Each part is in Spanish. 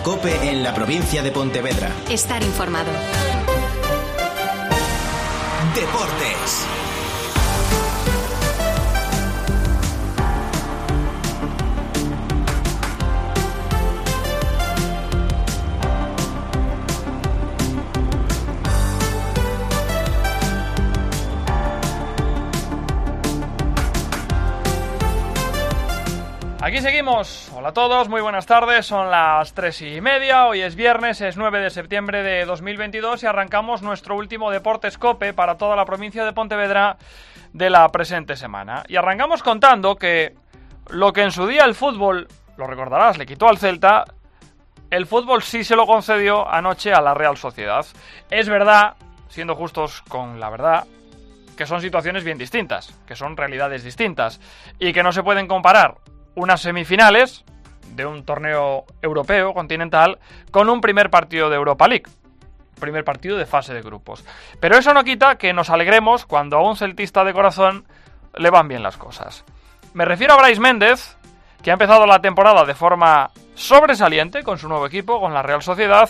COPE en la provincia de Pontevedra. Estar informado. Deportes. Aquí seguimos. Hola a todos, muy buenas tardes. Son las 3:30. Hoy es viernes, es 9 de septiembre de 2022 y arrancamos nuestro último Deportes COPE para toda la provincia de Pontevedra de la presente semana. Y arrancamos contando que lo que en su día el fútbol, lo recordarás, le quitó al Celta, el fútbol sí se lo concedió anoche a la Real Sociedad. Es verdad, siendo justos con la verdad, que son situaciones bien distintas, que son realidades distintas y que no se pueden comparar unas semifinales de un torneo europeo continental con un primer partido de Europa League, primer partido de fase de grupos. Pero eso no quita que nos alegremos cuando a un celtista de corazón le van bien las cosas. Me refiero a Brais Méndez, que ha empezado la temporada de forma sobresaliente con su nuevo equipo, con la Real Sociedad,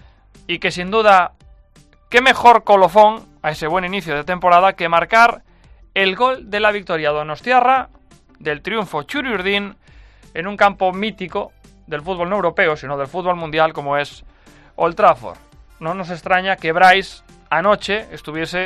y que sin duda, qué mejor colofón a ese buen inicio de temporada que marcar el gol de la victoria donostiarra del triunfo Txuri-Urdin en un campo mítico del fútbol no europeo, sino del fútbol mundial como es Old Trafford. No nos extraña que Brais anoche estuviese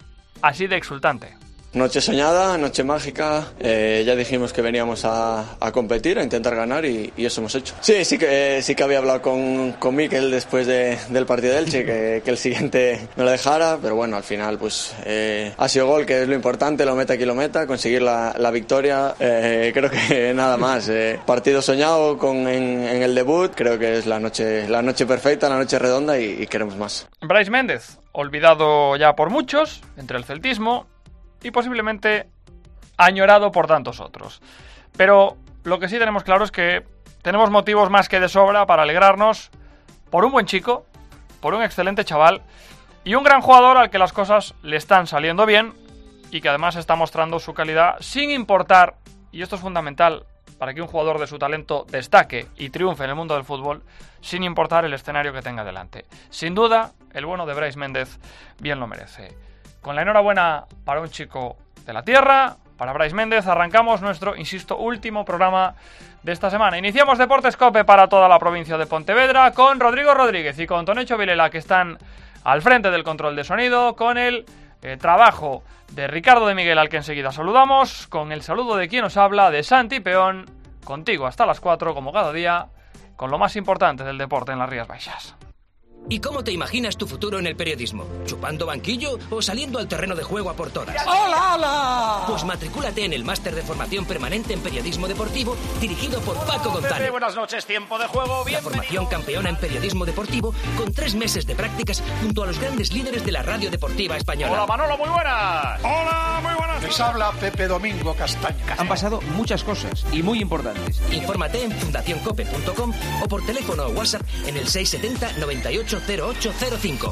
así de exultante. Noche soñada, noche mágica, ya dijimos que veníamos a competir, a intentar ganar y eso hemos hecho. Sí que había hablado con Mikel después del partido de Elche, que el siguiente me lo dejara, pero bueno, al final pues ha sido gol, que es lo importante, lo meta quien lo meta, conseguir la victoria, creo que nada más. Partido soñado en el debut, creo que es la noche perfecta, la noche redonda y queremos más. Brais Méndez, olvidado ya por muchos, entre el celtismo, y posiblemente añorado por tantos otros. Pero lo que sí tenemos claro es que tenemos motivos más que de sobra para alegrarnos por un buen chico, por un excelente chaval y un gran jugador al que las cosas le están saliendo bien y que además está mostrando su calidad sin importar, y esto es fundamental para que un jugador de su talento destaque y triunfe en el mundo del fútbol, sin importar el escenario que tenga delante. Sin duda, el bueno de Brais Méndez bien lo merece. Con la enhorabuena para un chico de la tierra, para Brais Méndez, arrancamos nuestro, insisto, último programa de esta semana. Iniciamos Deportes COPE para toda la provincia de Pontevedra con Rodrigo Rodríguez y con Tonecho Vilela, que están al frente del control de sonido, con el trabajo de Ricardo de Miguel, al que enseguida saludamos, con el saludo de quien os habla, de Santi Peón, contigo hasta las 4, como cada día, con lo más importante del deporte en las Rías Baixas. ¿Y cómo te imaginas tu futuro en el periodismo? ¿Chupando banquillo o saliendo al terreno de juego a por todas? ¡Hola, hola! Pues matricúlate en el máster de formación permanente en periodismo deportivo dirigido por Paco González. Buenas noches, tiempo de juego. La formación campeona en periodismo deportivo con 3 meses de prácticas junto a los grandes líderes de la radio deportiva española. Hola, Manolo, muy buenas. Hola, muy buenas. Les habla Pepe Domingo Castaña. Han pasado muchas cosas y muy importantes. Infórmate en fundacioncope.com o por teléfono o WhatsApp en el 670 98 0805.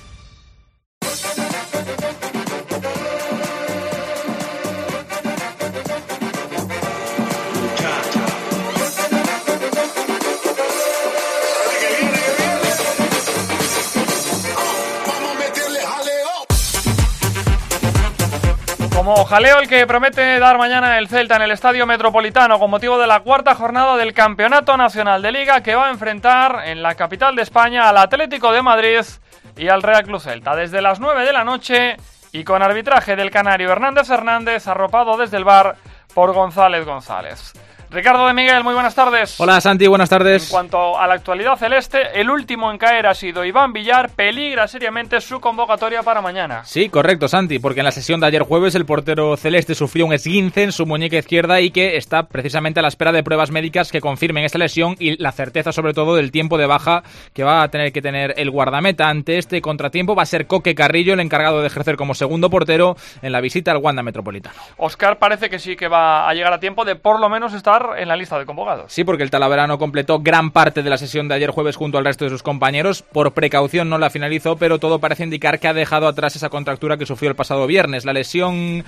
Como jaleo el que promete dar mañana el Celta en el Estadio Metropolitano con motivo de la 4ª jornada del Campeonato Nacional de Liga, que va a enfrentar en la capital de España al Atlético de Madrid y al Real Club Celta desde las 9 de la noche y con arbitraje del canario Hernández Hernández, arropado desde el VAR por González González. Ricardo de Miguel, muy buenas tardes. Hola Santi, buenas tardes. En cuanto a la actualidad celeste, el último en caer ha sido Iván Villar. Peligra seriamente su convocatoria para mañana. Sí, correcto, Santi, porque en la sesión de ayer jueves el portero celeste sufrió un esguince en su muñeca izquierda y que está precisamente a la espera de pruebas médicas que confirmen esta lesión y la certeza sobre todo del tiempo de baja que va a tener que tener el guardameta. Ante este contratiempo va a ser Coque Carrillo el encargado de ejercer como segundo portero en la visita al Wanda Metropolitano. Óscar parece que sí que va a llegar a tiempo de por lo menos estar estar en la lista de convocados. Sí, porque el Talavera no completó gran parte de la sesión de ayer jueves junto al resto de sus compañeros. Por precaución no la finalizó, pero todo parece indicar que ha dejado atrás esa contractura que sufrió el pasado viernes. La sesión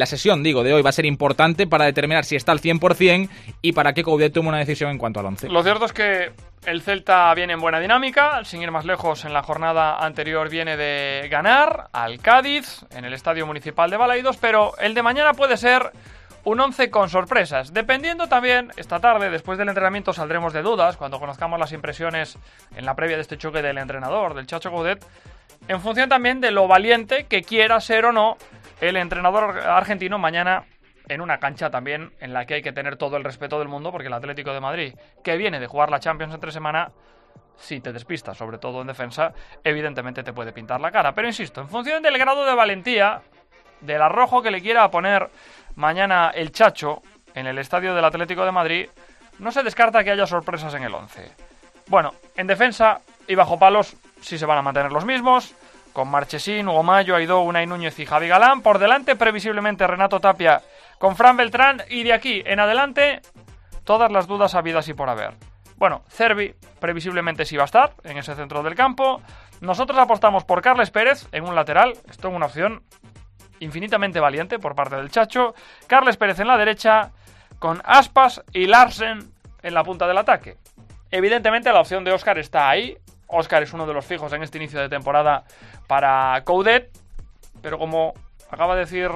de hoy va a ser importante para determinar si está al 100% y para que Coudet tome una decisión en cuanto al 11. Lo cierto es que el Celta viene en buena dinámica, sin ir más lejos, en la jornada anterior viene de ganar al Cádiz en el Estadio Municipal de Balaidos, pero el de mañana puede ser un 11 con sorpresas, dependiendo también, esta tarde, después del entrenamiento saldremos de dudas, cuando conozcamos las impresiones en la previa de este choque del entrenador, del Chacho Coudet, en función también de lo valiente que quiera ser o no el entrenador argentino mañana en una cancha también en la que hay que tener todo el respeto del mundo, porque el Atlético de Madrid, que viene de jugar la Champions entre semana, si te despistas, sobre todo en defensa, evidentemente te puede pintar la cara. Pero insisto, en función del grado de valentía, del arrojo que le quiera poner mañana el Chacho en el estadio del Atlético de Madrid, no se descarta que haya sorpresas en el 11. Bueno, en defensa y bajo palos sí se van a mantener los mismos, con Marchesín, Hugo Mayo, Aidó, Unai Núñez y Javi Galán. Por delante, previsiblemente, Renato Tapia con Fran Beltrán, y de aquí en adelante todas las dudas habidas y por haber. Bueno, Cervi previsiblemente sí va a estar en ese centro del campo. Nosotros apostamos por Carles Pérez en un lateral. Esto es una opción infinitamente valiente por parte del Chacho. Carles Pérez en la derecha, con Aspas y Larsen en la punta del ataque. Evidentemente la opción de Óscar está ahí. Óscar es uno de los fijos en este inicio de temporada para Coudet, pero como acaba de decir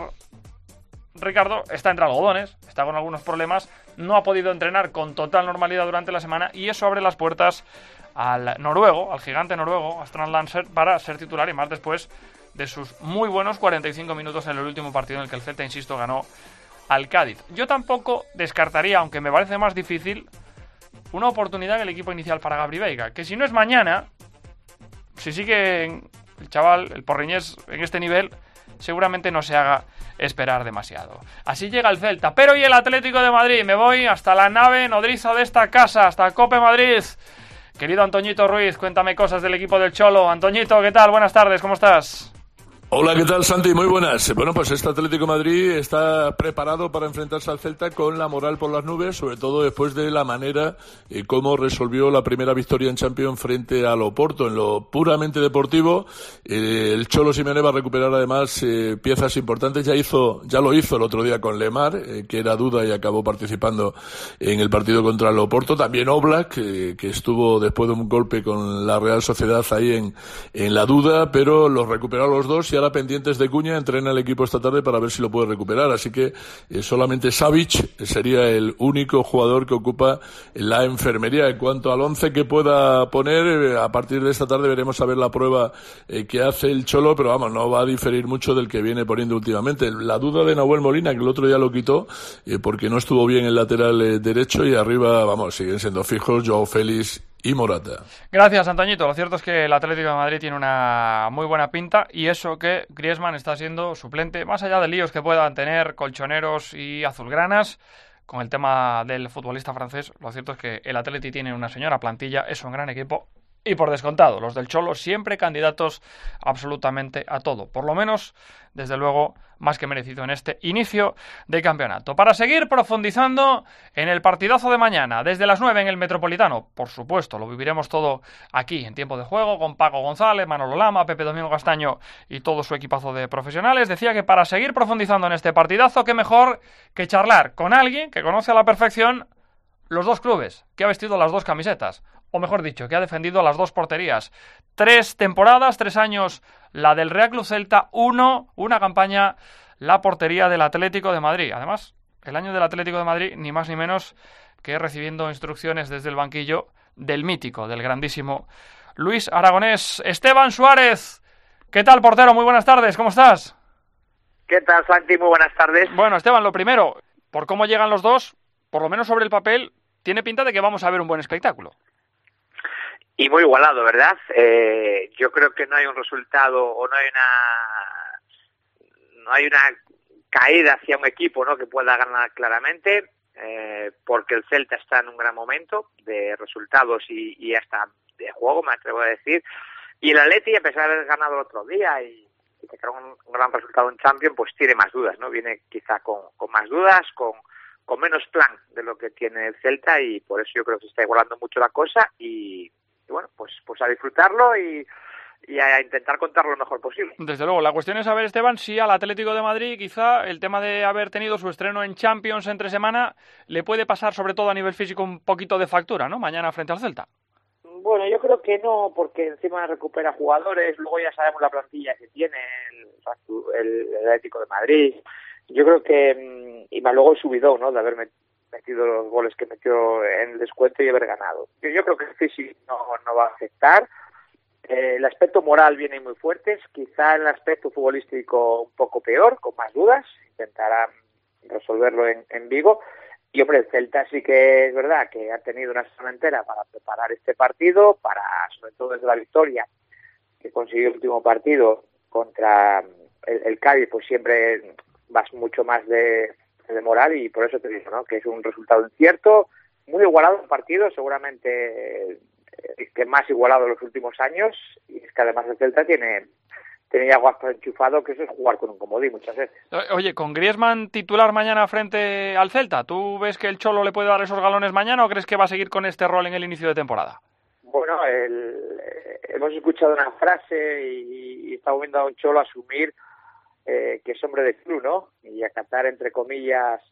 Ricardo, está entre algodones, está con algunos problemas, no ha podido entrenar con total normalidad durante la semana, y eso abre las puertas al noruego, al gigante noruego, a Strand Lancer, para ser titular, y más después de sus muy buenos 45 minutos en el último partido en el que el Celta, insisto, ganó al Cádiz. Yo tampoco descartaría, aunque me parece más difícil, una oportunidad en el equipo inicial para Gabri Veiga, que si no es mañana, si sigue el chaval, el porriñés, en este nivel, seguramente no se haga esperar demasiado. Así llega el Celta. Pero ¿y el Atlético de Madrid? Me voy hasta la nave nodriza de esta casa, hasta Cope Madrid. Querido Antoñito Ruiz, cuéntame cosas del equipo del Cholo. Antoñito, ¿qué tal? Buenas tardes, ¿cómo estás? Hola, ¿qué tal, Santi? Muy buenas. Bueno, pues este Atlético de Madrid está preparado para enfrentarse al Celta con la moral por las nubes, sobre todo después de la manera cómo resolvió la primera victoria en Champions frente al Oporto. En lo puramente deportivo, el Cholo Simeone va a recuperar además piezas importantes. Ya lo hizo el otro día con Lemar, que era duda y acabó participando en el partido contra el Oporto. También Oblak, que estuvo después de un golpe con la Real Sociedad ahí en la duda, pero los recuperó los dos, y ahora pendientes de Cuña, entrena el equipo esta tarde para ver si lo puede recuperar. Así que solamente Savic sería el único jugador que ocupa la enfermería. En cuanto al 11 que pueda poner, a partir de esta tarde veremos a ver la prueba que hace el Cholo, pero vamos, no va a diferir mucho del que viene poniendo últimamente. La duda de Nahuel Molina, que el otro día lo quitó porque no estuvo bien el lateral derecho, y arriba, vamos, siguen siendo fijos Joao Félix y Morata. Gracias, Antoñito. Lo cierto es que el Atlético de Madrid tiene una muy buena pinta, y eso que Griezmann está siendo suplente, más allá de líos que puedan tener colchoneros y azulgranas con el tema del futbolista francés. Lo cierto es que el Atleti tiene una señora plantilla, es un gran equipo, y por descontado, los del Cholo siempre candidatos absolutamente a todo. Por lo menos, desde luego, más que merecido en este inicio de campeonato. Para seguir profundizando en el partidazo de mañana, desde las 9 en el Metropolitano, por supuesto, lo viviremos todo aquí en tiempo de juego, con Paco González, Manolo Lama, Pepe Domingo Castaño y todo su equipazo de profesionales. Decía que para seguir profundizando en este partidazo, qué mejor que charlar con alguien que conoce a la perfección los dos clubes, que ha vestido las dos camisetas, o mejor dicho, que ha defendido las dos porterías. 3 temporadas, 3 años la del Real Club Celta, una campaña la portería del Atlético de Madrid. Además, el año del Atlético de Madrid, ni más ni menos que recibiendo instrucciones desde el banquillo del mítico, del grandísimo Luis Aragonés. Esteban Suárez, ¿qué tal, portero? Muy buenas tardes, ¿cómo estás? ¿Qué tal, Santi? Muy buenas tardes. Bueno, Esteban, lo primero, por cómo llegan los dos, por lo menos sobre el papel, tiene pinta de que vamos a ver un buen espectáculo. Y muy igualado, ¿verdad? Yo creo que no hay un resultado o no hay una caída hacia un equipo, ¿no?, que pueda ganar claramente, porque el Celta está en un gran momento de resultados y hasta de juego, me atrevo a decir. Y el Atleti, a pesar de haber ganado el otro día y sacar un gran resultado en Champions, pues tiene más dudas, ¿no? Viene quizá con más dudas, con con menos plan de lo que tiene el Celta, y por eso yo creo que se está igualando mucho la cosa, y bueno, pues a disfrutarlo y a intentar contarlo lo mejor posible. Desde luego, la cuestión es saber, Esteban, si al Atlético de Madrid quizá el tema de haber tenido su estreno en Champions entre semana le puede pasar, sobre todo a nivel físico, un poquito de factura, ¿no? Mañana frente al Celta. Bueno, yo creo que no, porque encima recupera jugadores, luego ya sabemos la plantilla que tiene el Atlético de Madrid. Yo creo que, y más luego el subidón, ¿no?, de haber metido los goles que metió en el descuento y haber ganado. Yo creo que el físico no va a afectar. El aspecto moral viene muy fuerte, quizá el aspecto futbolístico un poco peor, con más dudas, intentarán resolverlo en Vigo. Y hombre, el Celta sí que es verdad que ha tenido una semana entera para preparar este partido, sobre todo desde la victoria que consiguió el último partido contra el Cádiz, pues siempre vas mucho más de moral, y por eso te digo, ¿no?, que es un resultado incierto, muy igualado el partido, seguramente que más igualado en los últimos años, y es que además el Celta tiene ya Aspas enchufado, que eso es jugar con un comodín muchas veces. Oye, con Griezmann titular mañana frente al Celta, ¿tú ves que el Cholo le puede dar esos galones mañana o crees que va a seguir con este rol en el inicio de temporada? Bueno, hemos escuchado una frase y estamos viendo a un Cholo asumir que es hombre de club, ¿no?, y acatar, entre comillas,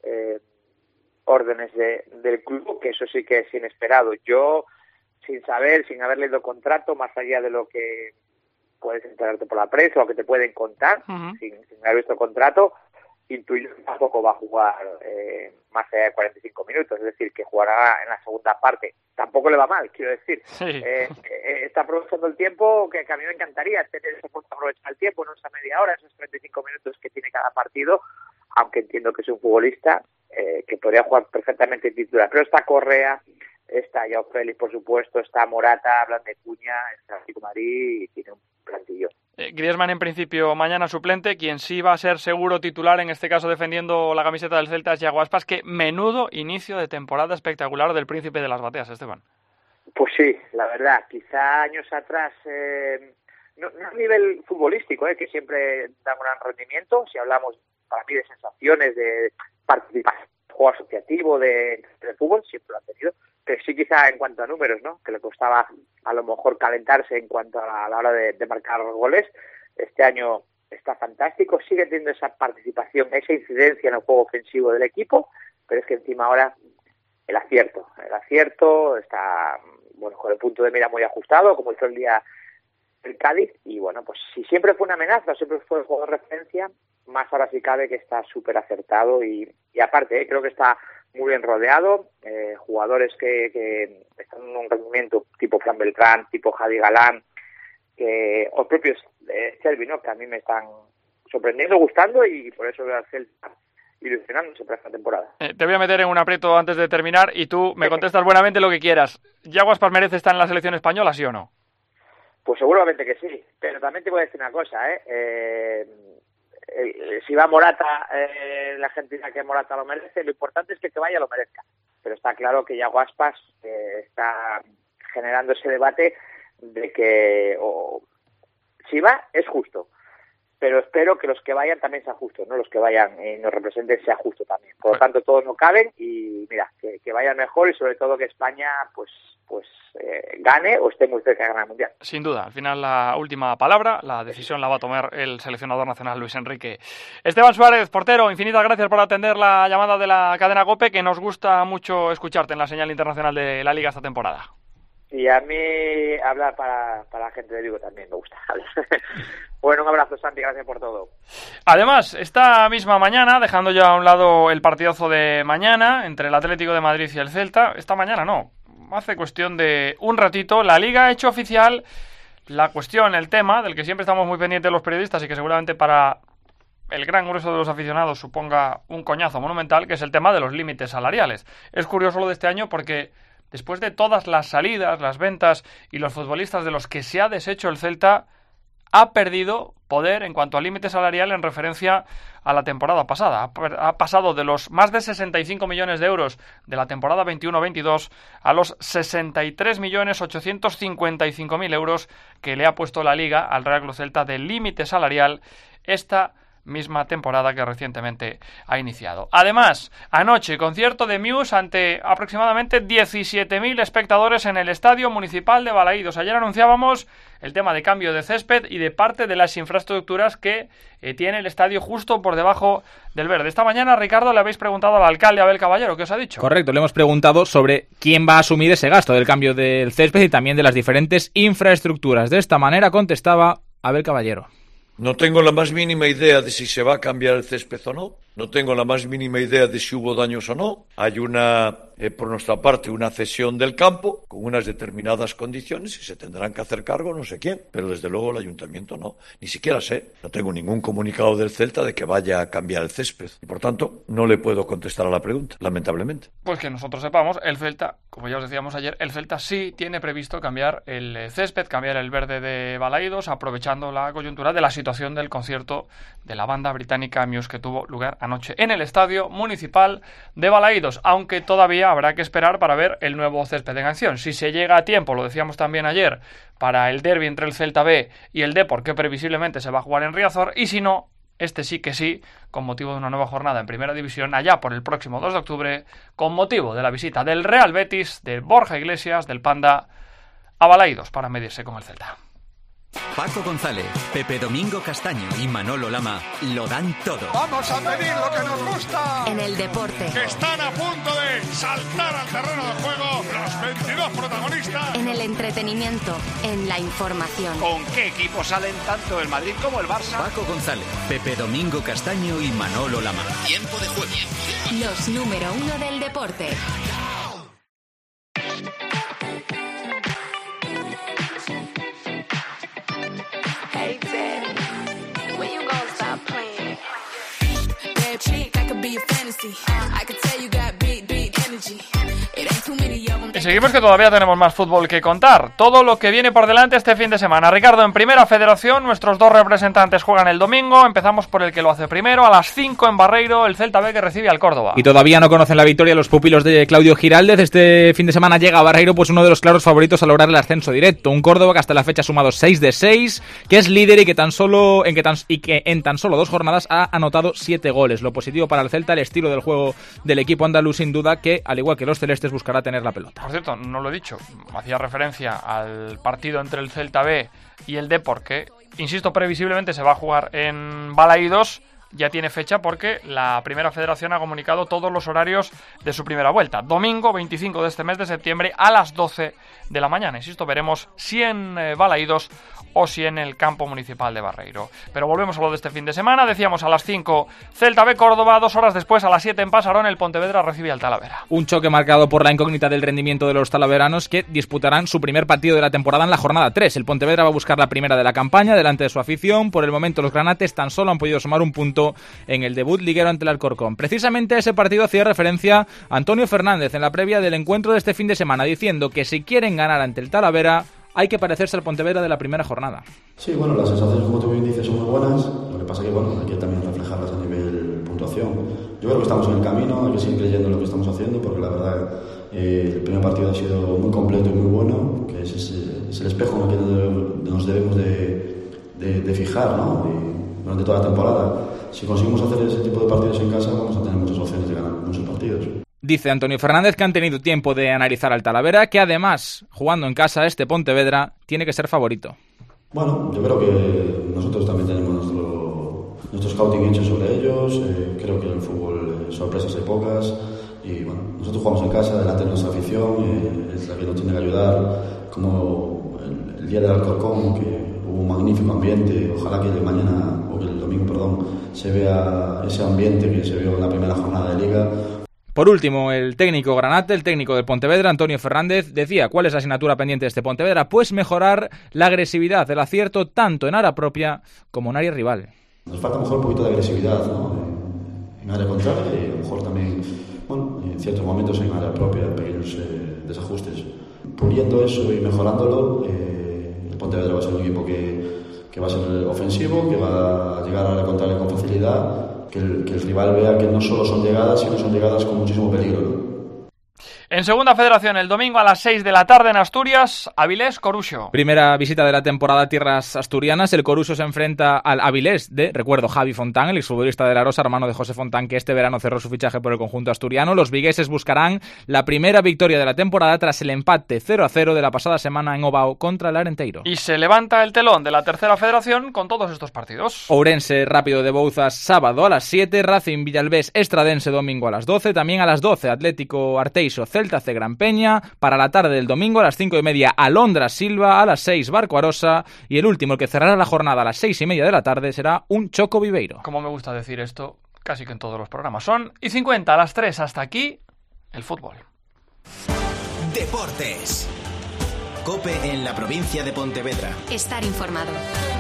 órdenes del club, que eso sí que es inesperado. Yo, sin haber leído contrato, más allá de lo que puedes enterarte por la prensa o que te pueden contar, sin haber visto contrato, intuyo que tampoco va a jugar más allá de 45 minutos, es decir, que jugará en la segunda parte. Tampoco le va mal, quiero decir. Sí. Está aprovechando el tiempo, que a mí me encantaría tener ese punto de aprovechar el tiempo, no esa media hora, esos 35 minutos que tiene cada partido, aunque entiendo que es un futbolista que podría jugar perfectamente titular. Pero está Correa, está Joao Félix, por supuesto, está Morata, hablan de Cuña, está Atlético de Madrid y tiene un plantillo. Griezmann en principio mañana suplente, quien sí va a ser seguro titular, en este caso defendiendo la camiseta del Celta, es Yago Aspas. Que menudo inicio de temporada espectacular del príncipe de las bateas, Esteban. Pues sí, la verdad, quizá años atrás, no a nivel futbolístico, que siempre da un gran rendimiento, si hablamos para mí de sensaciones, de participación, juego asociativo de fútbol, siempre lo ha tenido, pero sí quizá en cuanto a números, ¿no?, que le costaba a lo mejor calentarse en cuanto a la hora de marcar goles. Este año está fantástico, sigue teniendo esa participación, esa incidencia en el juego ofensivo del equipo, pero es que encima ahora el acierto está, bueno, con el punto de mira muy ajustado, como hizo el día el Cádiz, y bueno, pues si siempre fue una amenaza, siempre fue el juego de referencia, más ahora sí cabe que está súper acertado y aparte, creo que está muy bien rodeado, jugadores que están en un rendimiento tipo Fran Beltrán, tipo Javi Galán, o propios Chervi, ¿no?, que a mí me están sorprendiendo, gustando, y por eso veo al Celta ilusionándose para esta temporada. Te voy a meter en un aprieto antes de terminar y tú me contestas buenamente lo que quieras. ¿Yago Aspas merece estar en la selección española, sí o no? Pues seguramente que sí, pero también te voy a decir una cosa, si va Morata, la gente dirá que Morata lo merece, lo importante es que vaya lo merezca, pero está claro que Yago Aspas está generando ese debate de que si va es justo, pero espero que los que vayan también sean justos, no los que vayan y nos representen sea justo también. Por lo tanto, todos no caben y mira, que vayan mejor y sobre todo que España pues gane o esté muy cerca de ganar el Mundial. Sin duda, al final la última palabra, la decisión la va a tomar el seleccionador nacional Luis Enrique. Esteban Suárez, portero, infinitas gracias por atender la llamada de la cadena COPE, que nos gusta mucho escucharte en la señal internacional de la Liga esta temporada. Y a mí hablar para la gente de Vigo también me gusta. Bueno, un abrazo, Santi, gracias por todo. Además, esta misma mañana, dejando ya a un lado el partidazo de mañana entre el Atlético de Madrid y el Celta, esta mañana no, hace cuestión de un ratito, la Liga ha hecho oficial la cuestión, el tema, del que siempre estamos muy pendientes los periodistas y que seguramente para el gran grueso de los aficionados suponga un coñazo monumental, que es el tema de los límites salariales. Es curioso lo de este año porque después de todas las salidas, las ventas y los futbolistas de los que se ha deshecho el Celta, ha perdido poder en cuanto a límite salarial en referencia a la temporada pasada. Ha pasado de los más de 65 millones de euros de la temporada 21-22 a los 63.855.000 euros que le ha puesto la Liga al Real Club Celta de límite salarial esta misma temporada que recientemente ha iniciado. Además, anoche concierto de Muse ante aproximadamente 17.000 espectadores en el Estadio Municipal de Balaídos. Ayer anunciábamos el tema de cambio de césped y de parte de las infraestructuras que tiene el estadio justo por debajo del verde. Esta mañana, Ricardo, le habéis preguntado al alcalde Abel Caballero, ¿qué os ha dicho? Correcto, le hemos preguntado sobre quién va a asumir ese gasto del cambio del césped y también de las diferentes infraestructuras. De esta manera contestaba Abel Caballero. No tengo la más mínima idea de si se va a cambiar el césped o no. No tengo la más mínima idea de si hubo daños o no. Hay por nuestra parte, una cesión del campo con unas determinadas condiciones y se tendrán que hacer cargo no sé quién. Pero desde luego el ayuntamiento no. Ni siquiera sé. No tengo ningún comunicado del Celta de que vaya a cambiar el césped. Y por tanto, no le puedo contestar a la pregunta, lamentablemente. Pues que nosotros sepamos, el Celta, como ya os decíamos ayer, el Celta sí tiene previsto cambiar el césped, cambiar el verde de Balaídos, aprovechando la coyuntura de la situación del concierto de la banda británica Muse que tuvo lugar anoche en el Estadio Municipal de Balaídos, aunque todavía habrá que esperar para ver el nuevo césped en acción. Si se llega a tiempo, lo decíamos también ayer, para el derbi entre el Celta B y el Depor, que previsiblemente se va a jugar en Riazor, y si no, este sí que sí, con motivo de una nueva jornada en Primera División, allá por el próximo 2 de octubre, con motivo de la visita del Real Betis, de Borja Iglesias, del Panda, a Balaídos, para medirse con el Celta. Paco González, Pepe Domingo Castaño y Manolo Lama lo dan todo. Vamos a pedir lo que nos gusta. En el deporte. Que están a punto de saltar al terreno de juego los 22 protagonistas. En el entretenimiento, en la información. ¿Con qué equipos salen tanto el Madrid como el Barça? Paco González, Pepe Domingo Castaño y Manolo Lama. Tiempo de juego. Los número 1 del deporte. Y seguimos que todavía tenemos más fútbol que contar. Todo lo que viene por delante este fin de semana. Ricardo, en Primera Federación, nuestros dos representantes juegan el domingo. Empezamos por el que lo hace primero. A las 5 en Barreiro, el Celta B que recibe al Córdoba. Y todavía no conocen la victoria los pupilos de Claudio Giraldez. Este fin de semana llega a Barreiro pues uno de los claros favoritos a lograr el ascenso directo. Un Córdoba que hasta la fecha ha sumado 6 de 6, que es líder y que en tan solo 2 jornadas ha anotado 7 goles. Lo positivo para el Celta, el estilo del juego del equipo andaluz, sin duda, que al igual que los celestes buscará tener la pelota. Por cierto, no lo he dicho, hacía referencia al partido entre el Celta B y el Depor, que, insisto, previsiblemente se va a jugar en Balaídos. Ya tiene fecha porque la Primera Federación ha comunicado todos los horarios de su primera vuelta. Domingo 25 de este mes de septiembre a las 12 de la mañana. Insisto, veremos si en Balaídos o si en el campo municipal de Barreiro. Pero volvemos a lo de este fin de semana. Decíamos a las 5 Celta B Córdoba, 2 horas después a las 7 en Pasarón el Pontevedra recibe al Talavera. Un choque marcado por la incógnita del rendimiento de los talaveranos que disputarán su primer partido de la temporada en la jornada 3. El Pontevedra va a buscar la primera de la campaña delante de su afición. Por el momento los granates tan solo han podido sumar un punto en el debut liguero ante el Alcorcón. Precisamente a ese partido hacía referencia Antonio Fernández en la previa del encuentro de este fin de semana, diciendo que si quieren ganar ante el Talavera hay que parecerse al Pontevedra de la primera jornada. Sí, bueno, las sensaciones, como tú bien dices, son muy buenas. Lo que pasa es que, bueno, hay que también reflejarlas a nivel puntuación. Yo creo que estamos en el camino, hay que seguir creyendo en lo que estamos haciendo, porque la verdad el primer partido ha sido muy completo y muy bueno, que es el espejo en el que nos debemos de fijar, ¿no? Durante toda la temporada. Si conseguimos hacer ese tipo de partidos en casa, vamos a tener muchas opciones de ganar muchos partidos. Dice Antonio Fernández que han tenido tiempo de analizar al Talavera, que además, jugando en casa este Pontevedra, tiene que ser favorito. Bueno, yo creo que nosotros también tenemos nuestro scouting hecho sobre ellos. Creo que en el fútbol sorpresas hay pocas. Y bueno, nosotros jugamos en casa, delante de nuestra afición, es la que nos tiene que ayudar. Como el día del Alcorcón, que hubo un magnífico ambiente. Ojalá que el domingo, se vea ese ambiente que se vio en la primera jornada de Liga. Por último, el técnico granate, el técnico del Pontevedra, Antonio Fernández, decía ¿cuál es la asignatura pendiente de este Pontevedra? Pues mejorar la agresividad, el acierto tanto en área propia como en área rival. Nos falta a lo mejor un poquito de agresividad, ¿no? En área contraria y a lo mejor también, bueno, en ciertos momentos en área propia, pequeños desajustes. Puliendo eso y mejorándolo, el Pontevedra va a ser un equipo que va a ser ofensivo, que va a llegar a la contraria con facilidad, que el rival vea que no solo son llegadas, sino son llegadas con muchísimo peligro, ¿no? En Segunda Federación, el domingo a las 6 de la tarde en Asturias, Avilés-Coruxo. Primera visita de la temporada a tierras asturianas. El Coruxo se enfrenta al Avilés de, recuerdo, Javi Fontán, el exfutbolista de la Arosa, hermano de José Fontán, que este verano cerró su fichaje por el conjunto asturiano. Los vigueses buscarán la primera victoria de la temporada tras el empate 0-0 de la pasada semana en Ovao contra el Arenteiro. Y se levanta el telón de la Tercera Federación con todos estos partidos. Ourense Rápido de Bouzas sábado a las 7, Racing Villalbés Estradense domingo a las 12, también a las 12 Atlético Arteixo Celta C Gran Peña, para la tarde del domingo a las 5:30 Alondra Silva, a las 6 Barco Arosa y el último, el que cerrará la jornada a las 6:30 de la tarde, será un Choco Viveiro. Como me gusta decir esto casi que en todos los programas. Son y 50 a las 3, hasta aquí el fútbol. Deportes. COPE en la provincia de Pontevedra. Estar informado.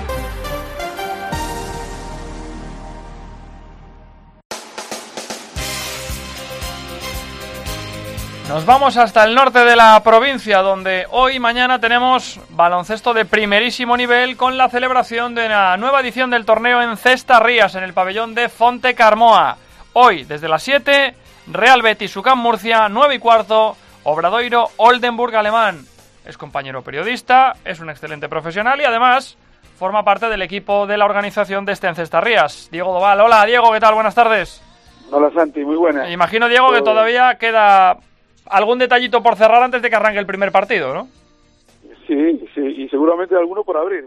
Nos vamos hasta el norte de la provincia, donde hoy y mañana tenemos baloncesto de primerísimo nivel con la celebración de la nueva edición del torneo en Cesta Rías, en el pabellón de Fonte Carmoa. Hoy, desde las 7, Real Betis UCAM Murcia, 9:15, Obradoiro Oldenburg Alemán. Es compañero periodista, es un excelente profesional y además forma parte del equipo de la organización de este en Cesta Rías. Diego Doval. Hola, Diego, ¿qué tal? Buenas tardes. Hola, Santi, muy buena. Imagino, Diego, que todavía queda algún detallito por cerrar antes de que arranque el primer partido, ¿no? Sí, y seguramente alguno por abrir.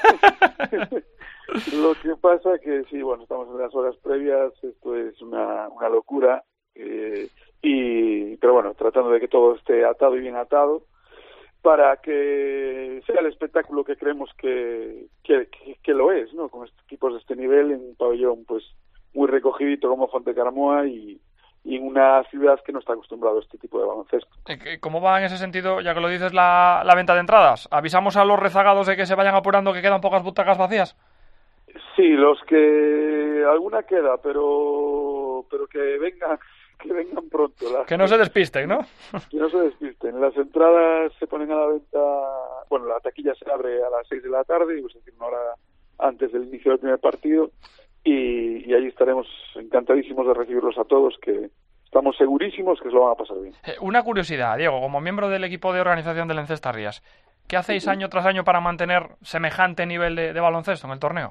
Lo que pasa que sí, bueno, estamos en las horas previas, esto es una locura, pero bueno, tratando de que todo esté atado y bien atado, para que sea el espectáculo que creemos que lo es, ¿no? Con equipos de este nivel, en un pabellón pues muy recogidito como Fonte Carmoa y en una ciudad que no está acostumbrado a este tipo de baloncesto. ¿Cómo va en ese sentido, ya que lo dices, la venta de entradas? ¿Avisamos a los rezagados de que se vayan apurando, que quedan pocas butacas vacías? Sí, los que alguna queda, pero que vengan pronto. Que no se despisten, ¿no? Que no se despisten. Las entradas se ponen a la venta, bueno, la taquilla se abre a las 6 de la tarde, es decir, una hora antes del inicio del primer partido, y allí estaremos encantadísimos de recibirlos a todos, que estamos segurísimos que se lo van a pasar bien. Una curiosidad, Diego, como miembro del equipo de organización del Cesta Rías, ¿qué hacéis año tras año para mantener semejante nivel de baloncesto en el torneo?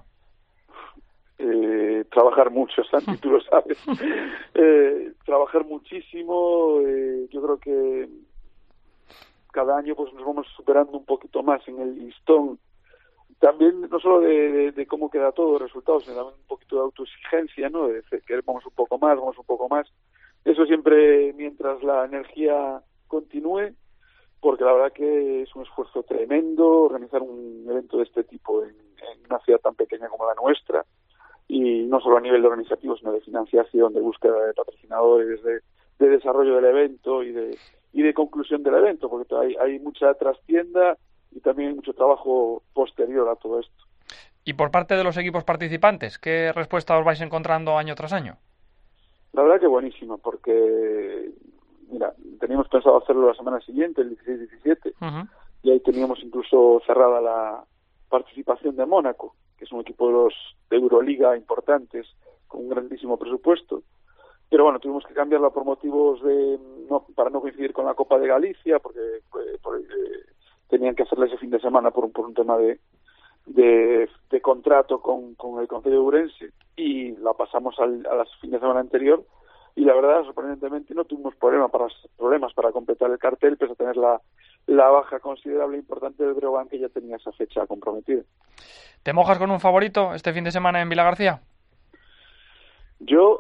Trabajar mucho, Santi, tú lo sabes. Trabajar muchísimo. Yo creo que cada año pues nos vamos superando un poquito más en el listón. También no solo de cómo queda todo, resultados, sino también un poquito de autoexigencia, ¿no? De que vamos un poco más. Eso siempre mientras la energía continúe, porque la verdad que es un esfuerzo tremendo organizar un evento de este tipo en una ciudad tan pequeña como la nuestra, y no solo a nivel de organizativo, sino de financiación, de búsqueda de patrocinadores, de desarrollo del evento y de conclusión del evento, porque hay mucha trastienda y también hay mucho trabajo posterior a todo esto. Y por parte de los equipos participantes, ¿qué respuesta os vais encontrando año tras año? La verdad que buenísima, porque mira, teníamos pensado hacerlo la semana siguiente, el 16-17, y ahí teníamos incluso cerrada la participación de Mónaco, que es un equipo de los de Euroliga importantes, con un grandísimo presupuesto. Pero bueno, tuvimos que cambiarla por motivos para no coincidir con la Copa de Galicia, porque tenían que hacerla ese fin de semana por un tema de contrato con el Concello de Ourense, y la pasamos a la fin de semana anterior, y la verdad, sorprendentemente, no tuvimos problemas para completar el cartel, pese a tener la baja considerable e importante del Breogán, que ya tenía esa fecha comprometida. ¿Te mojas con un favorito este fin de semana en Vilagarcía? Yo,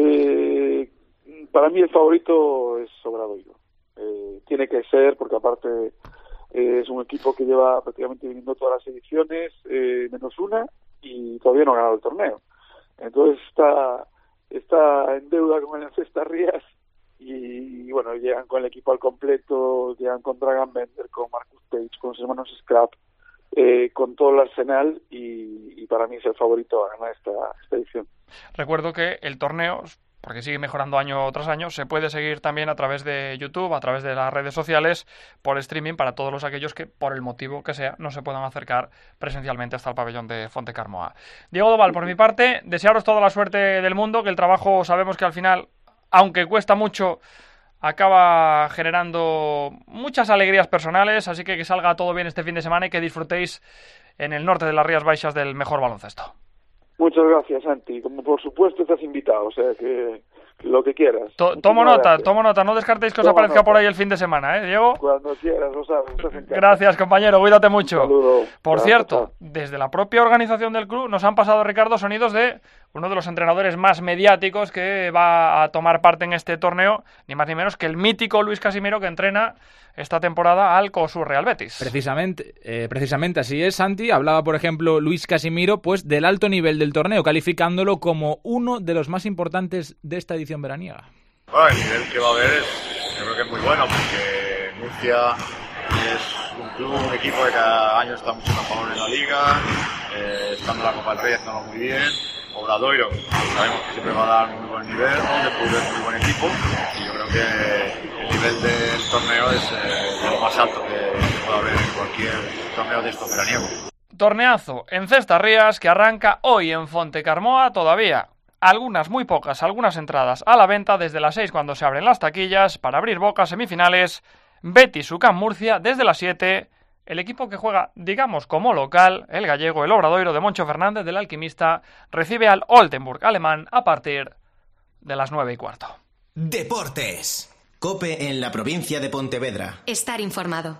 para mí el favorito es Obradoiro. Tiene que ser, porque aparte es un equipo que lleva prácticamente viniendo todas las ediciones, menos una, y todavía no ha ganado el torneo. Entonces está en deuda con el Cesta Rías, y bueno, llegan con el equipo al completo, llegan con Dragan Bender, con Marcus Page, con sus hermanos Scrap, con todo el arsenal, y para mí es el favorito a ganar esta edición. Recuerdo que el torneo, porque sigue mejorando año tras año, se puede seguir también a través de YouTube, a través de las redes sociales, por streaming, para todos aquellos que, por el motivo que sea, no se puedan acercar presencialmente hasta el pabellón de Fonte Carmoa. Diego Doval, por mi parte, desearos toda la suerte del mundo, que el trabajo sabemos que al final, aunque cuesta mucho, acaba generando muchas alegrías personales, así que salga todo bien este fin de semana y que disfrutéis en el norte de las Rías Baixas del mejor baloncesto. Muchas gracias, Santi. Como por supuesto estás invitado, o sea que lo que quieras. Tomo nota, no descartéis que os aparezca por ahí el fin de semana, Diego? Cuando quieras, lo sabes, estás en casa. Gracias, compañero, cuídate mucho. Un saludo. Por Chao, cierto, chao. desde la propia organización del club nos han pasado, Ricardo, sonidos de uno de los entrenadores más mediáticos que va a tomar parte en este torneo, ni más ni menos que el mítico Luis Casimiro, que entrena esta temporada al COSUR Real Betis. Precisamente así es, Santi. Hablaba, por ejemplo, Luis Casimiro, pues del alto nivel del torneo, calificándolo como uno de los más importantes de esta edición veraniega. Bueno, el nivel que va a haber yo creo que es muy bueno, porque Murcia es un club, un equipo que cada año está mucho mejor en la liga, estando en la Copa del Rey haciendo muy bien. Obradoiro, sabemos que siempre va a dar muy buen nivel, es muy buen equipo, y yo creo que el nivel del torneo es de lo más alto que pueda haber en cualquier torneo de estos veraniegos. Torneazo en Cestas Rías que arranca hoy en Fontecarmoa. Todavía algunas, muy pocas, algunas entradas a la venta desde las 6 cuando se abren las taquillas para abrir boca. Semifinales, Betis UCAM Murcia desde las 7. El equipo que juega, digamos, como local, el gallego, el Obradoiro de Moncho Fernández del Alquimista, recibe al Oldenburg alemán a partir de las 9:15. Deportes. COPE en la provincia de Pontevedra. Estar informado.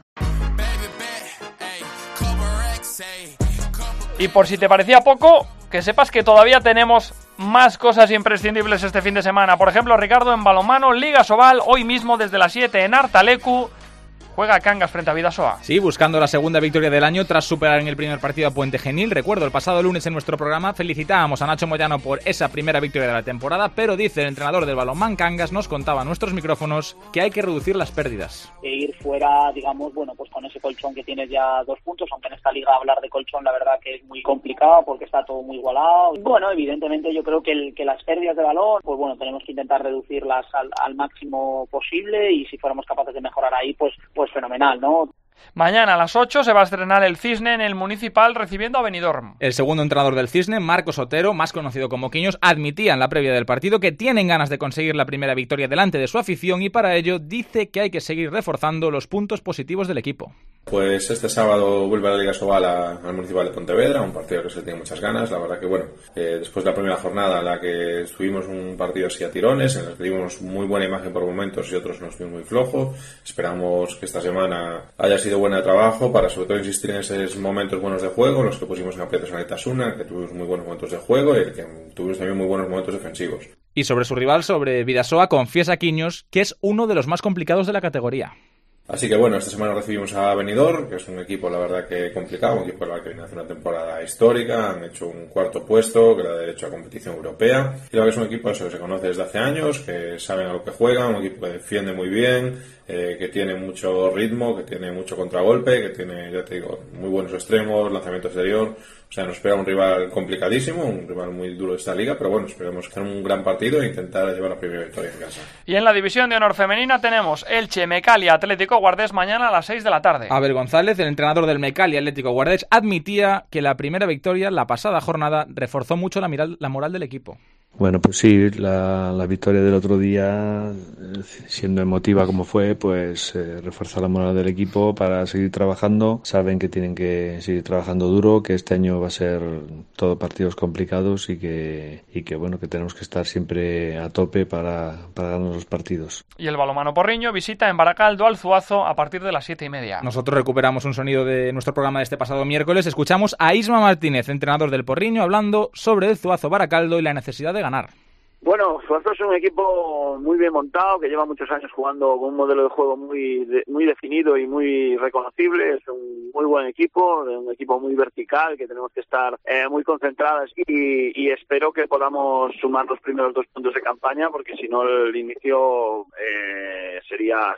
Y por si te parecía poco, que sepas que todavía tenemos más cosas imprescindibles este fin de semana. Por ejemplo, Ricardo, en balonmano, Liga Sobal, hoy mismo desde las 7 en Artalecu. Juega Cangas frente a Bidasoa. Sí, buscando la segunda victoria del año tras superar en el primer partido a Puente Genil. Recuerdo, el pasado lunes en nuestro programa felicitábamos a Nacho Moyano por esa primera victoria de la temporada, pero dice el entrenador del balonmán Cangas, nos contaba a nuestros micrófonos que hay que reducir las pérdidas. E ir fuera, digamos, bueno, pues con ese colchón que tienes ya 2 puntos, aunque en esta liga hablar de colchón la verdad que es muy complicado porque está todo muy igualado. Bueno, evidentemente yo creo que las pérdidas de balón, pues bueno, tenemos que intentar reducirlas al máximo posible, y si fuéramos capaces de mejorar ahí, pues fenomenal, ¿no? Mañana a las 8 se va a estrenar el Cisne en el Municipal recibiendo a Benidorm. El segundo entrenador del Cisne, Marcos Otero, más conocido como Quiños, admitía en la previa del partido que tienen ganas de conseguir la primera victoria delante de su afición, y para ello dice que hay que seguir reforzando los puntos positivos del equipo. Pues este sábado vuelve la Liga Sobal al Municipal de Pontevedra, un partido que se tiene muchas ganas. La verdad que bueno, después de la primera jornada en la que estuvimos un partido así a tirones, en el que dimos muy buena imagen por momentos y otros nos fuimos muy flojo. Esperamos que esta semana haya sido buena de trabajo para sobre todo insistir en esos momentos buenos de juego, los que pusimos en aprietos en el Itasuna, que tuvimos muy buenos momentos de juego y que tuvimos también muy buenos momentos defensivos. Y sobre su rival, sobre Bidasoa, confiesa Quiños que es uno de los más complicados de la categoría. Así que bueno, esta semana recibimos a Benidorm, que es un equipo la verdad que complicado, un equipo que viene a hacer una temporada histórica, han hecho un 4º puesto, que le da derecho a competición europea, y la verdad que es un equipo eso, que se conoce desde hace años, que saben a lo que juegan, un equipo que defiende muy bien, que tiene mucho ritmo, que tiene mucho contragolpe, que tiene, ya te digo, muy buenos extremos, lanzamiento exterior. O sea, nos espera un rival complicadísimo, un rival muy duro de esta liga, pero bueno, esperemos que sea un gran partido e intentar llevar la primera victoria en casa. Y en la división de honor femenina tenemos Elche, Mecalia, Atlético Guardés mañana a las 6 de la tarde. Abel González, el entrenador del Mecalia Atlético Guardés, admitía que la primera victoria, la pasada jornada, reforzó mucho la moral del equipo. Bueno, pues sí, la victoria del otro día, siendo emotiva como fue, pues refuerza la moral del equipo para seguir trabajando. Saben que tienen que seguir trabajando duro, que este año va a ser todo partidos complicados y que bueno, que tenemos que estar siempre a tope para ganar los partidos. Y el balonmano Porriño visita en Baracaldo al Zuazo a partir de las 7:30. Nosotros recuperamos un sonido de nuestro programa de este pasado miércoles. Escuchamos a Isma Martínez, entrenador del Porriño, hablando sobre el Zuazo Baracaldo y la necesidad de ganar. Bueno, Zuazo es un equipo muy bien montado, que lleva muchos años jugando con un modelo de juego muy definido y muy reconocible. Es un muy buen equipo, un equipo muy vertical, que tenemos que estar muy concentradas y espero que podamos sumar los primeros 2 puntos de campaña, porque si no el inicio sería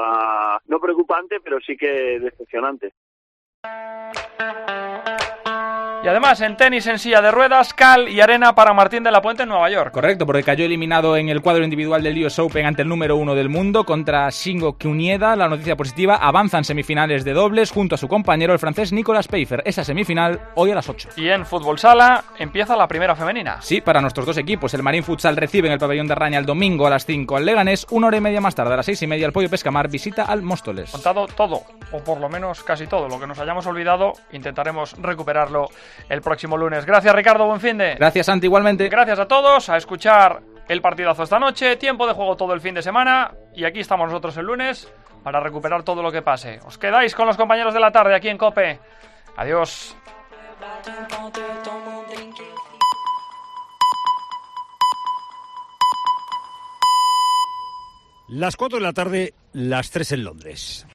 no preocupante, pero sí que decepcionante. Y además en tenis en silla de ruedas, cal y arena para Martín de la Puente en Nueva York. Correcto, porque cayó eliminado en el cuadro individual del US Open ante el número 1 del mundo contra Shingo Kunieda. La noticia positiva, avanzan semifinales de dobles junto a su compañero el francés Nicolas Pfeiffer. Esa semifinal hoy a las 8. Y en fútbol sala empieza la primera femenina. Sí, para nuestros dos equipos. El Marín Futsal recibe en el pabellón de Raña el domingo a las 5 al Leganés. 1 hora y media más tarde, a las 6:30, el Pollo Pescamar visita al Móstoles. Contado todo, o por lo menos casi todo. Lo que nos hayamos olvidado, intentaremos recuperarlo el próximo lunes. Gracias, Ricardo, buen finde. Gracias, Santi, igualmente. Gracias a todos, a escuchar el partidazo esta noche, tiempo de juego todo el fin de semana, y aquí estamos nosotros el lunes para recuperar todo lo que pase. Os quedáis con los compañeros de la tarde aquí en COPE. Adiós. Las 4 de la tarde, las 3 en Londres.